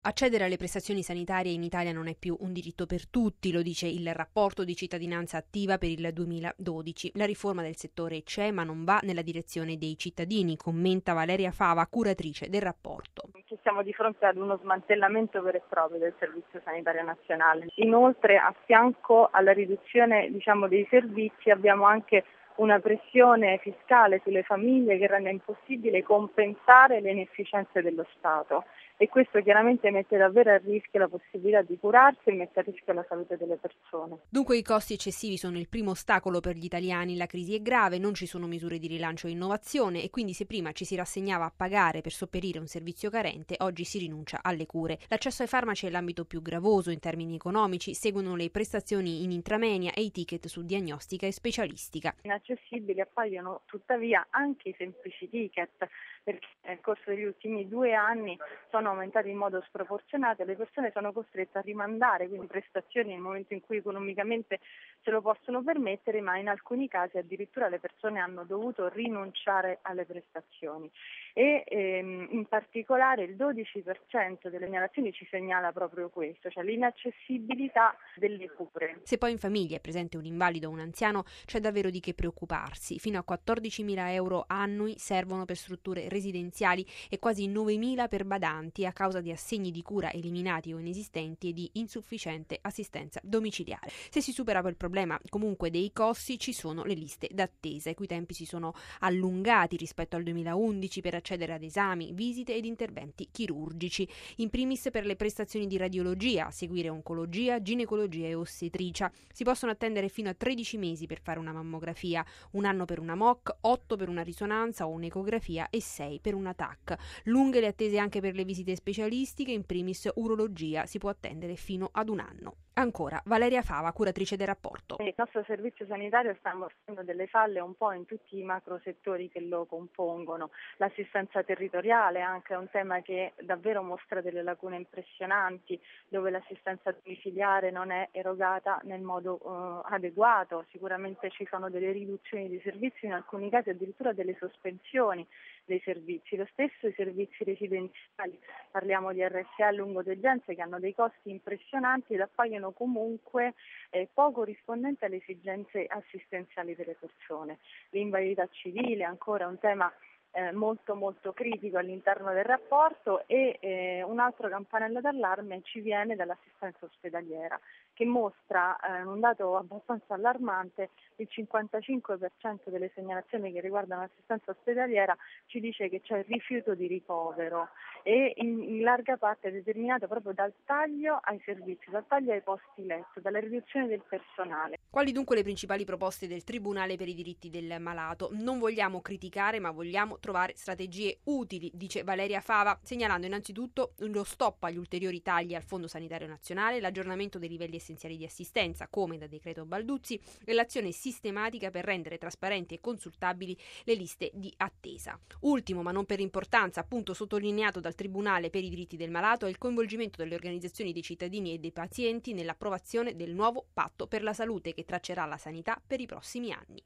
Accedere alle prestazioni sanitarie in Italia non è più un diritto per tutti, lo dice il rapporto di cittadinanza attiva per il 2012. La riforma del settore c'è, ma non va nella direzione dei cittadini, commenta Valeria Fava, curatrice del rapporto. Siamo di fronte ad uno smantellamento vero e proprio del Servizio Sanitario Nazionale. Inoltre, a fianco alla riduzione dei servizi, abbiamo anche una pressione fiscale sulle famiglie che rende impossibile compensare le inefficienze dello Stato, e questo chiaramente mette davvero a rischio la possibilità di curarsi e mette a rischio la salute delle persone. Dunque i costi eccessivi sono il primo ostacolo per gli italiani, la crisi è grave, non ci sono misure di rilancio e innovazione e quindi se prima ci si rassegnava a pagare per sopperire un servizio carente, oggi si rinuncia alle cure. L'accesso ai farmaci è l'ambito più gravoso in termini economici, seguono le prestazioni in intramenia e i ticket su diagnostica e specialistica. Inaccessibili appaiono tuttavia anche i semplici ticket, perché nel corso degli ultimi 2 anni sono aumentati in modo sproporzionato e le persone sono costrette a rimandare quindi prestazioni nel momento in cui economicamente se lo possono permettere, ma in alcuni casi addirittura le persone hanno dovuto rinunciare alle prestazioni. E in particolare il 12% delle segnalazioni ci segnala proprio questo, cioè l'inaccessibilità delle cure. Se poi in famiglia è presente un invalido o un anziano, c'è davvero di che preoccuparsi. Fino a 14.000 euro annui servono per strutture residenziali e quasi 9.000 per badanti a causa di assegni di cura eliminati o inesistenti e di insufficiente assistenza domiciliare. Se si supera quel problema comunque dei costi, ci sono le liste d'attesa, i cui tempi si sono allungati rispetto al 2011 per accedere ad esami, visite ed interventi chirurgici, in primis per le prestazioni di radiologia, a seguire oncologia, ginecologia e ostetricia. Si possono attendere fino a 13 mesi per fare una mammografia, 1 anno per una MOC, 8 per una risonanza o un'ecografia e 6 per una TAC. Lunghe le attese anche per le visite specialistiche, in primis urologia, si può attendere fino ad 1 anno. Ancora, Valeria Fava, curatrice del rapporto. Il nostro servizio sanitario sta mostrando delle falle un po' in tutti i macro settori che lo compongono. L'assistenza territoriale anche è un tema che davvero mostra delle lacune impressionanti, dove l'assistenza domiciliare non è erogata nel modo adeguato. Sicuramente ci sono delle riduzioni di servizi, in alcuni casi addirittura delle sospensioni dei servizi. Lo stesso i servizi residenziali, parliamo di RSA lungodegenze che hanno dei costi impressionanti ed appaiono comunque poco rispondenti alle esigenze assistenziali delle persone. L'invalidità civile è ancora un tema molto molto critico all'interno del rapporto e un altro campanello d'allarme ci viene dall'assistenza ospedaliera, che mostra un dato abbastanza allarmante: il 55% delle segnalazioni che riguardano l'assistenza ospedaliera ci dice che c'è rifiuto di ricovero e in larga parte è determinato proprio dal taglio ai servizi, dal taglio ai posti letto, dalla riduzione del personale. Quali dunque le principali proposte del Tribunale per i diritti del malato? Non vogliamo criticare, ma vogliamo trovare strategie utili, dice Valeria Fava, segnalando innanzitutto lo stop agli ulteriori tagli al Fondo Sanitario Nazionale, l'aggiornamento dei livelli essenziali di assistenza, come da decreto Balduzzi, e l'azione sistematica per rendere trasparenti e consultabili le liste di attesa. Ultimo, ma non per importanza, appunto sottolineato dal Tribunale per i diritti del malato, è il coinvolgimento delle organizzazioni dei cittadini e dei pazienti nell'approvazione del nuovo patto per la salute che traccerà la sanità per i prossimi anni.